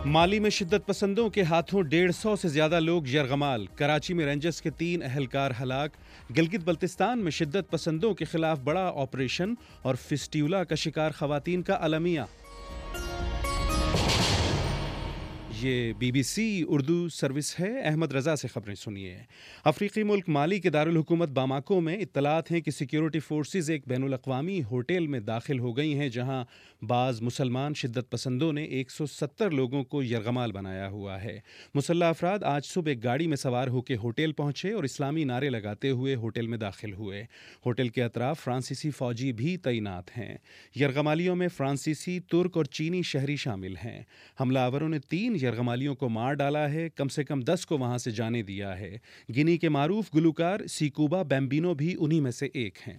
مالی میں شدت پسندوں کے ہاتھوں 150 سے زیادہ لوگ یرغمال، کراچی میں رینجرز کے 3 اہلکار ہلاک، گلگت بلتستان میں شدت پسندوں کے خلاف بڑا آپریشن اور فسٹیولا کا شکار خواتین کا المیہ۔ یہ BBC اردو سروس ہے۔ احمد رضا سے خبریں سنیے۔ افریقی ملک مالی کے دارالحکومت باماکو میں اطلاعات ہیں کہ سیکیورٹی فورسز ایک بین الاقوامی ہوٹل میں داخل ہو گئی ہیں جہاں بعض مسلمان شدت پسندوں نے 170 لوگوں کو یرغمال بنایا ہوا ہے۔ مسلح افراد آج صبح ایک گاڑی میں سوار ہو کے ہوٹل پہنچے اور اسلامی نعرے لگاتے ہوئے ہوٹل میں داخل ہوئے۔ ہوٹل کے اطراف فرانسیسی فوجی بھی تعینات ہیں۔ یرغمالیوں میں فرانسیسی، ترک اور چینی شہری شامل ہیں۔ حملہ آوروں نے 3 یرغمالیوں کو مار ڈالا ہے، کم سے کم 10 کو وہاں سے جانے دیا ہے۔ گنی کے معروف گلوکار سیکوبا بیمبینو بھی انہی میں سے ایک ہیں۔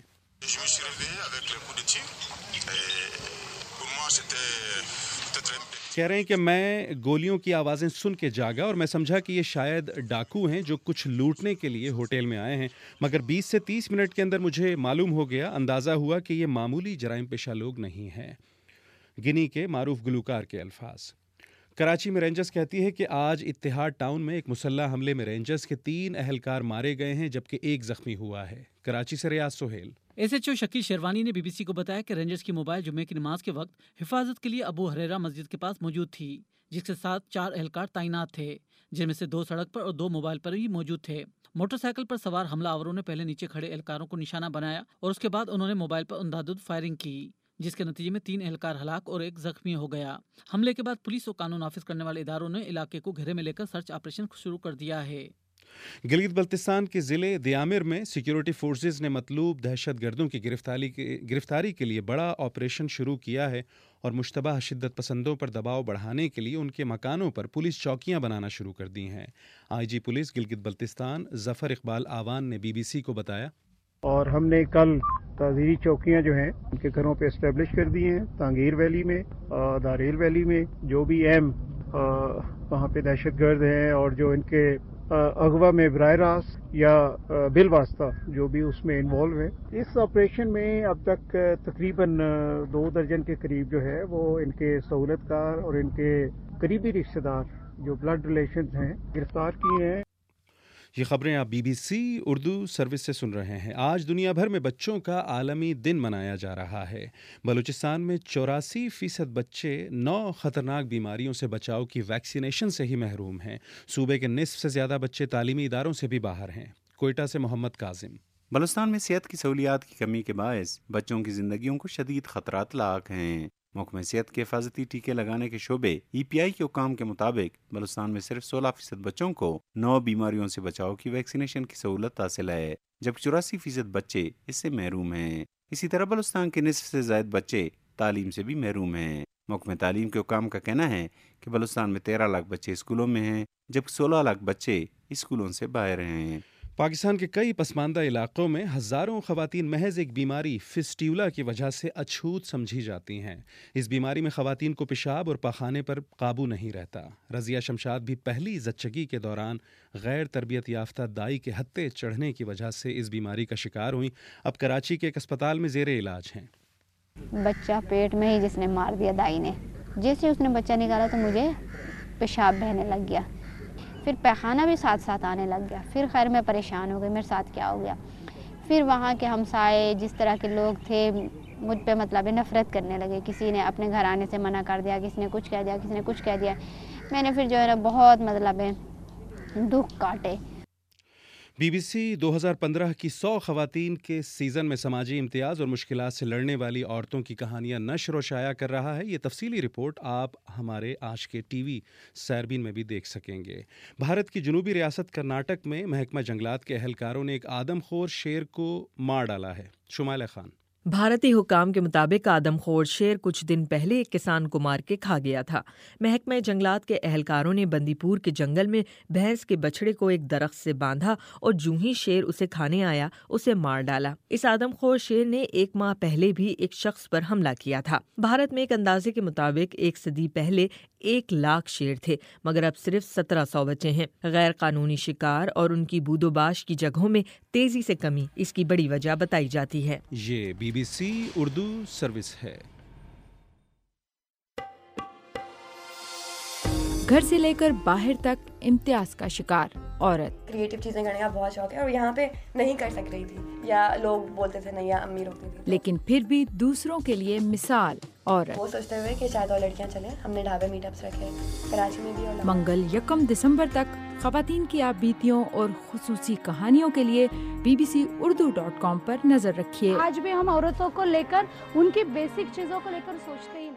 کہہ رہے ہیں کہ میں گولیوں کی آوازیں سن کے جاگا اور میں سمجھا کہ یہ شاید ڈاکو ہیں جو کچھ لوٹنے کے لیے ہوٹل میں آئے ہیں، مگر 20 سے 30 منٹ کے اندر مجھے معلوم ہو گیا، اندازہ ہوا کہ یہ معمولی جرائم پیشہ لوگ نہیں ہیں۔ گنی کے معروف گلوکار کے الفاظ۔ کراچی میں رینجرز کہتی ہے کہ آج اتحاد ٹاؤن میں ایک مسلح حملے میں رینجرز کے 3 اہلکار مارے گئے ہیں جبکہ 1 زخمی ہوا ہے۔ کراچی سے ریاض سہیل۔ SHO شکیل شیروانی نے BBC کو بتایا کہ رینجرز کی موبائل جمعے کی نماز کے وقت حفاظت کے لیے ابو ہریرہ مسجد کے پاس موجود تھی، جس کے ساتھ 4 اہلکار تعینات تھے، جن میں سے 2 سڑک پر اور 2 موبائل پر بھی موجود تھے۔ موٹر سائیکل پر سوار حملہ آوروں نے پہلے نیچے کھڑے اہلکاروں کو نشانہ بنایا اور اس کے بعد انہوں نے موبائل پر اندھادھند فائرنگ کی، جس کے نتیجے میں 3 اہلکار ہلاک اور 1 زخمی ہو گیا۔ حملے کے بعد پولیس اور قانون نافذ کرنے والے اداروں نے علاقے کو گھیرے میں لے کر سرچ آپریشن شروع کر دیا ہے۔ گلگت بلتستان کے ضلع دیامر میں سیکیورٹی فورسز نے مطلوب دہشت گردوں کی گرفتاری کے لیے بڑا آپریشن شروع کیا ہے اور مشتبہ شدت پسندوں پر دباؤ بڑھانے کے لیے ان کے مکانوں پر پولیس چوکیاں بنانا شروع کر دی ہیں۔ IG پولیس گلگت بلتستان ظفر اقبال آوان نے BBC کو بتایا، اور ہم نے کل تعزیری چوکیاں جو ہیں ان کے گھروں پہ اسٹیبلش کر دی ہیں، تانگیر ویلی میں، داریل ویلی میں، جو بھی اہم وہاں پہ دہشت گرد ہیں اور جو ان کے اغوا میں براہ راست یا بالواسطہ جو بھی اس میں انوالو ہے۔ اس آپریشن میں اب تک تقریباً 2 درجن کے قریب جو ہے وہ ان کے سہولت کار اور ان کے قریبی رشتہ دار جو بلڈ ریلیشنز ہیں گرفتار کیے ہیں۔ یہ خبریں آپ BBC اردو سروس سے سن رہے ہیں۔ آج دنیا بھر میں بچوں کا عالمی دن منایا جا رہا ہے۔ بلوچستان میں 84% بچے 9 خطرناک بیماریوں سے بچاؤ کی ویکسینیشن سے ہی محروم ہیں۔ صوبے کے نصف سے زیادہ بچے تعلیمی اداروں سے بھی باہر ہیں۔ کوئٹہ سے محمد کاظم۔ بلوچستان میں صحت کی سہولیات کی کمی کے باعث بچوں کی زندگیوں کو شدید خطرات لاحق ہیں۔ محکمہ صحت کے حفاظتی ٹیکے لگانے کے شعبے EPI کے حکام کے مطابق بلوچستان میں صرف 16% بچوں کو 9 بیماریوں سے بچاؤ کی ویکسینیشن کی سہولت حاصل ہے، جبکہ 84% بچے اس سے محروم ہیں۔ اسی طرح بلوچستان کے نصف سے زائد بچے تعلیم سے بھی محروم ہیں۔ محکمہ تعلیم کے حکام کا کہنا ہے کہ بلوچستان میں 13 لاکھ بچے اسکولوں میں ہیں، جبکہ 16 لاکھ بچے اسکولوں سے باہر ہیں۔ پاکستان کے کئی پسماندہ علاقوں میں ہزاروں خواتین محض ایک بیماری فسٹیولا کی وجہ سے اچھوت سمجھی جاتی ہیں۔ اس بیماری میں خواتین کو پیشاب اور پاخانے پر قابو نہیں رہتا۔ رضیہ شمشاد بھی پہلی زچگی کے دوران غیر تربیت یافتہ دائی کے ہتھے چڑھنے کی وجہ سے اس بیماری کا شکار ہوئیں۔ اب کراچی کے ایک اسپتال میں زیر علاج ہیں۔ بچہ پیٹ میں ہی جس نے مار دیا دائی نے، جیسے اس نے بچہ نکالا تو مجھے پیشاب بہنے لگ گیا، پھر پیخانہ بھی ساتھ ساتھ آنے لگ گیا۔ پھر خیر میں پریشان ہو گئی، میرے ساتھ کیا ہو گیا۔ پھر وہاں کے ہمسائے جس طرح کے لوگ تھے مجھ پہ مطلب نفرت کرنے لگے، کسی نے اپنے گھر آنے سے منع کر دیا، کسی نے کچھ کہہ دیا، کسی نے کچھ کہہ دیا۔ میں نے پھر جو ہے نا بہت مطلب دکھ کاٹے۔ BBC 2015 کی 100 خواتین کے سیزن میں سماجی امتیاز اور مشکلات سے لڑنے والی عورتوں کی کہانیاں نشر و شائع کر رہا ہے۔ یہ تفصیلی رپورٹ آپ ہمارے آج کے TV سیربین میں بھی دیکھ سکیں گے۔ بھارت کی جنوبی ریاست کرناٹک میں محکمہ جنگلات کے اہلکاروں نے ایک آدم خور شیر کو مار ڈالا ہے۔ شمائلہ خان۔ بھارتی حکام کے مطابق آدم خور شیر کچھ دن پہلے ایک کسان کو مار کے کھا گیا تھا۔ محکمہ جنگلات کے اہلکاروں نے بندی پور کے جنگل میں بھینس کے بچڑے کو ایک درخت سے باندھا اور جوں ہی شیر اسے کھانے آیا اسے مار ڈالا۔ اس آدم خور شیر نے 1 ماہ پہلے بھی ایک شخص پر حملہ کیا تھا۔ بھارت میں ایک اندازے کے مطابق 1 صدی پہلے 1 لاکھ شیر تھے، مگر اب صرف 1700 بچے ہیں۔ غیر قانونی شکار اور ان کی بود و باش کی جگہوں میں تیزی سے کمی اس کی بڑی وجہ بتائی جاتی ہے۔ یہ BBC اردو سروس ہے۔ घर से लेकर बाहर तक इम्तियाज का शिकार औरत। क्रिएटिव चीजें करने का बहुत शौक है और यहाँ पे नहीं कर सक रही थी, या लोग बोलते थे नहीं, या अम्मी रोकती थी। लेकिन फिर भी दूसरों के लिए मिसाल औरत। वो सोचते हुए कि शायद और लड़कियाँ चले, हमने ढाबे मीटअप्स रखे कराची में भी। और मंगल 1 दिसंबर तक ख़वातीन की आप बीतियों और खुसूसी कहानियों के लिए bbcurdu.com पर नजर रखिए। आज भी हम औरतों को लेकर, उनकी बेसिक चीजों को लेकर सोचते ही नहीं।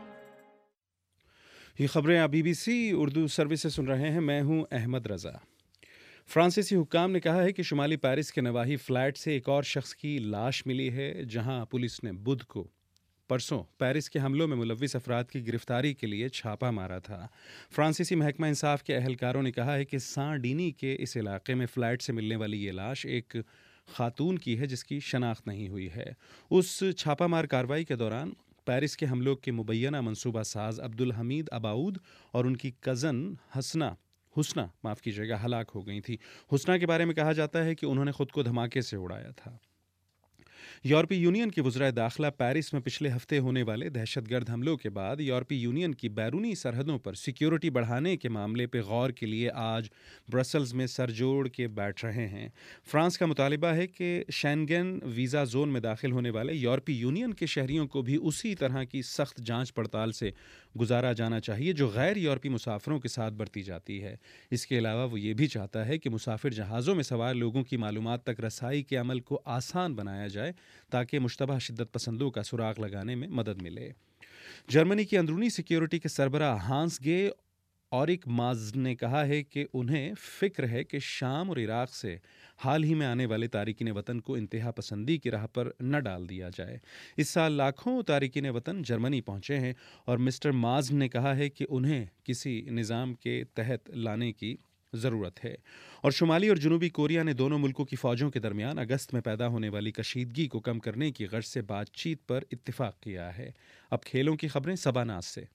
ये खबरें आप BBC उर्दू सर्विस से सुन रहे हैं। मैं हूं अहमद रज़ा। फ्रांसीसी हुक्काम ने कहा है कि शुमाली पेरिस के नवाही फ्लैट से एक और शख्स की लाश मिली है, जहां पुलिस ने बुध को परसों पेरिस के हमलों में मुलव्विस अफराद की गिरफ्तारी के लिए छापा मारा था। फ्रांसीसी महकमा इंसाफ के अहलकारों ने कहा है कि सां डीनी के इस इलाके में फ्लैट से मिलने वाली ये लाश एक खातून की है जिसकी शनाख्त नहीं हुई है। उस छापामार कार्रवाई के दौरान पेरिस के हमलों के मुबैना मंसूबा साज अब्दुल हमीद अबाउद और उनकी कज़न हुस्ना हलाक हो गई थी। हुस्ना के बारे में कहा जाता है कि उन्होंने खुद को धमाके से उड़ाया था। यूरोपीय यूनियन के वज़राए दाखिला पेरिस में पिछले हफ्ते होने वाले दहशतगर्द हमलों के बाद यूरोपीय यूनियन की बैरूनी सरहदों पर सिक्योरिटी बढ़ाने के मामले पर गौर के लिए आज ब्रसल्स में सर जोड़ के बैठ रहे हैं। फ्रांस का मुतालिबा है कि शेंगन वीज़ा जोन में दाखिल होने वाले यूरोपीय यूनियन के शहरियों को भी उसी तरह की सख्त जांच पड़ताल से गुजारा जाना चाहिए जो गैर यूरोपीय मुसाफिरों के साथ बरती जाती है। इसके अलावा वो ये भी चाहता है कि मुसाफिर जहाज़ों में सवार लोगों की मालूमात तक रसाई के अमल को आसान बनाया जाए ताकि मुश्तबह शिद्दत पसंदों का सुराग लगाने में मदद मिले। जर्मनी की अंदरूनी सिक्योरिटी के सरबराह हांस गे औरिक माज ने कहा है कि उन्हें फ़िक्र है कि शाम और इराक़ से हाल ही में आने वाले तारिकीन वतन को इंतहा पसंदी की राह पर न डाल दिया जाए। इस साल लाखों तारिकीन वतन जर्मनी पहुँचे हैं और मिस्टर माज ने कहा है कि उन्हें किसी निज़ाम के तहत लाने की ज़रूरत है। और शुमाली और जनूबी कोरिया ने दोनों मुल्कों की फ़ौजों के दरमियान अगस्त में पैदा होने वाली कशीदगी को कम करने की गर्ज से बातचीत पर इत्तिफाक किया है। अब खेलों की खबरें सबानाज से।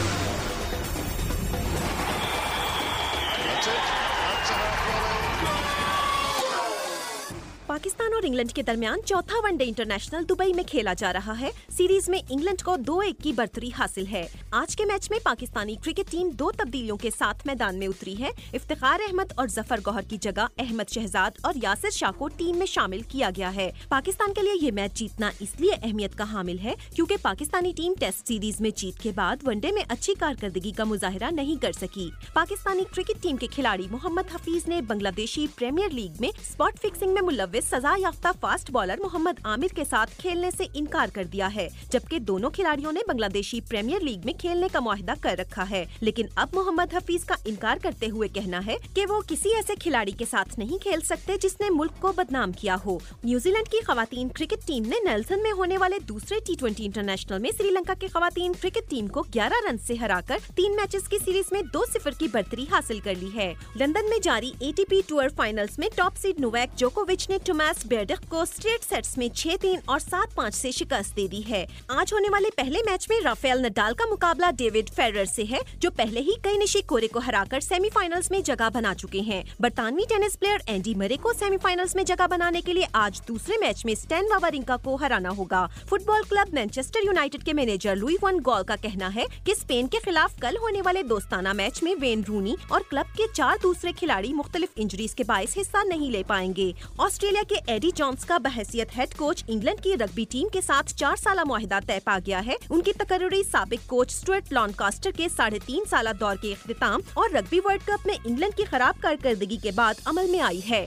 पाकिस्तान और इंग्लैंड के दरमियान चौथा वनडे इंटरनेशनल दुबई में खेला जा रहा है। सीरीज में इंग्लैंड को 2-1 की बढ़तरी हासिल है। आज के मैच में पाकिस्तानी क्रिकेट टीम 2 तब्दीलियों के साथ मैदान में उतरी है। इफ्तिखार अहमद और जफर गौहर की जगह अहमद शहजाद और यासिर शाह को टीम में शामिल किया गया है। पाकिस्तान के लिए ये मैच जीतना इसलिए अहमियत का हामिल है क्योंकि पाकिस्तानी टीम टेस्ट सीरीज में जीत के बाद वनडे में अच्छी कारकर्दगी का मुजाहिरा नहीं कर सकी। पाकिस्तानी क्रिकेट टीम के खिलाड़ी मोहम्मद हफीज ने बांग्लादेशी प्रीमियर लीग में स्पॉट फिक्सिंग में मुलव्विस सजा याफ्ता फास्ट बॉलर मोहम्मद आमिर के साथ खेलने से इनकार कर दिया है, जबकि दोनों खिलाड़ियों ने बांग्लादेशी प्रीमियर लीग में खेलने का मुआहिदा कर रखा है। लेकिन अब मोहम्मद हफीज का इनकार करते हुए कहना है कि वो किसी ऐसे खिलाड़ी के साथ नहीं खेल सकते जिसने मुल्क को बदनाम किया हो। न्यूजीलैंड की खवातीन क्रिकेट टीम ने नेल्सन में होने वाले दूसरे T20 इंटरनेशनल में श्रीलंका की खवातीन क्रिकेट टीम को 11 रन से हराकर 3 मैचेस की सीरीज में 2-0 की बढ़तरी हासिल कर ली है। लंदन में जारी ATP टूर फाइनल्स में टॉप सीड नोवाक जोकोविच ने टोमास बेर्डेख को स्ट्रेट सेट्स में 6-3 और 7-5 से शिकस्त दे दी है। आज होने वाले पहले मैच में राफेल नडाल का मुकाबला डेविड फेडरर से है, जो पहले ही कई निशिकोरे को हराकर सेमीफाइनल्स में जगह बना चुके हैं। बरतानवी टेनिस प्लेयर एंडी मरे को सेमीफाइनल्स में जगह बनाने के लिए आज दूसरे मैच में स्टैन वावरिंका को हराना होगा। फुटबॉल क्लब मैनचेस्टर यूनाइटेड के मैनेजर लुई वन गॉल का कहना है कि स्पेन के खिलाफ कल होने वाले दोस्ताना मैच में वेन रूनी और क्लब के 4 दूसरे खिलाड़ी मुख्तलिफ इंजरीज के बायस हिस्सा नहीं ले पाएंगे। ऑस्ट्रेलिया के एडी जॉन्स का बहैसियत हेड कोच इंग्लैंड की रग्बी टीम के साथ 4 साला मुआहिदा तय पा गया है। उनकी तकर्रुरी साबिक कोच स्टुअर्ट लॉन्कास्टर के 3.5 साला दौर के इख्तिताम और रग्बी वर्ल्ड कप में इंग्लैंड की खराब कारकर्दगी के बाद अमल में आई है।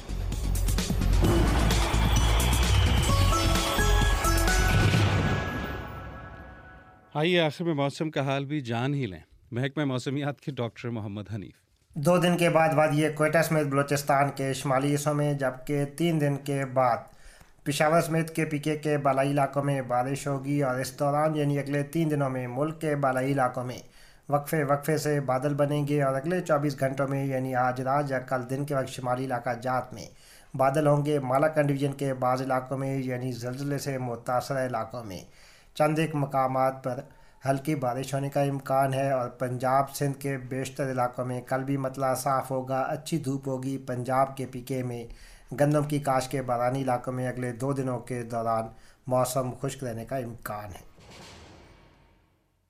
आइए आखिर में मौसम का हाल भी जान ही लें। महकमा मौसमियात के डॉक्टर मोहम्मद हनीफ। 2 दिन के बाद वादी कोयटा समेत बलूचिस्तान के शुमाली हिस्सों में, जबकि 3 दिन के बाद पेशावर समेत के पीके के बालाई इलाकों में बारिश होगी और इस दौरान यानी अगले 3 दिनों में मुल्क के बालाई इलाकों में वक्फे से बादल बनेंगे और अगले 24 घंटों में यानी आज रात या कल दिन के वक्त शुमाली इलाका जात में बादल होंगे। मालाकंड डिवीजन के बाज़ इलाकों में यानी ज़लज़ले से मुतासर इलाकों में चंद एक मकामात पर हल्की बारिश होने का इम्कान है और पंजाब सिंध के बेशतर इलाकों में कल भी मतला साफ़ होगा, अच्छी धूप होगी। पंजाब के पीके में गंदम की काश के बारानी इलाकों में अगले 2 दिनों के दौरान मौसम खुश्क रहने का इम्कान है।